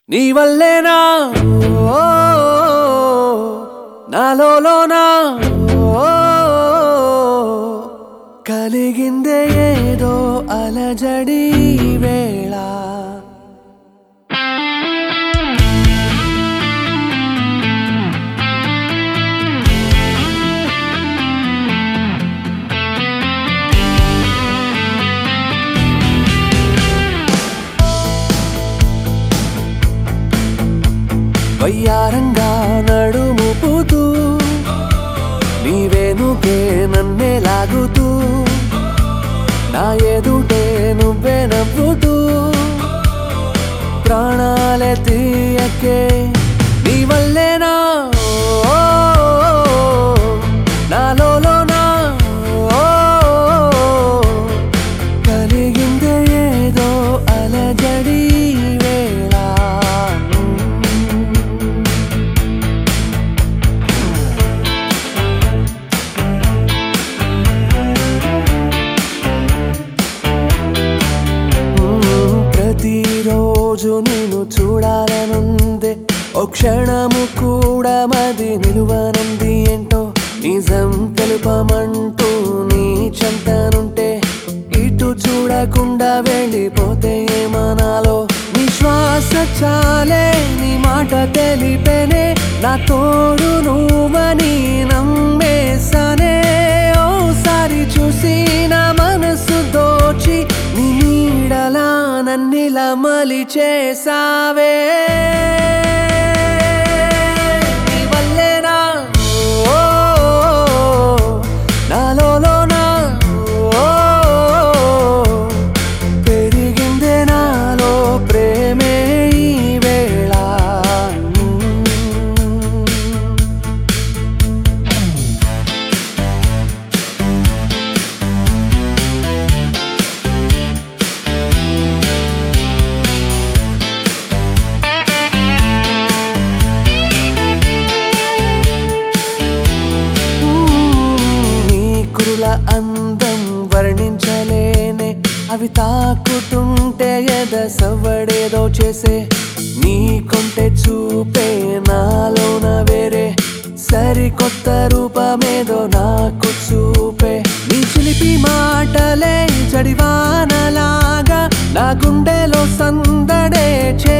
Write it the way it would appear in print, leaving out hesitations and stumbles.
నీ వల్లేనా ఓ నాలోనా కలిగిందే ఏదో అలజడి వేళ వయ్యారంగా నడుముపుతూ నీవేనుకే నన్నే లాగుతూ నా ఎదుటే నువ్వే నవ్వుతూ ప్రాణాలే తీయకే నీ వల్లేనా ఓ నాలోనా ఓ కలిగిందే ఏదో అలజడి వేళ ప్రతిరోజు నేను చూడాలనుందే ఓ క్షణము కూడా మది నిలువనుంది ఏంటో నిజం తెలుపమంటూ నీ చెంతనుంటే ఇటు చూడకుండా వెళ్ళిపోతే ఏమనాలో నీ శ్వాస చాలే నీ మాట తెలిపేనే నా తోడు నువ్వని నమ్మేసానే ఓసారి చూసి నా మనసు దోచి నీ నీడలా నన్నిలా మలి చేసావే నీ వల్లేనా ఓ నాలోనా ఓ పెరిగిందే నాలో ప్రేమే ఈ వేళ అందం వర్ణించలేనే అవి తాకుతుంటే ఎద సవ్వడేదో చేసే నీ కొంటె చూపే నాలోన వేరే సరికొత్త రూపమేదో నాకు చూపే నీ చిలిపి మాటలే జడివానలాగా నా గుండెలో సందడే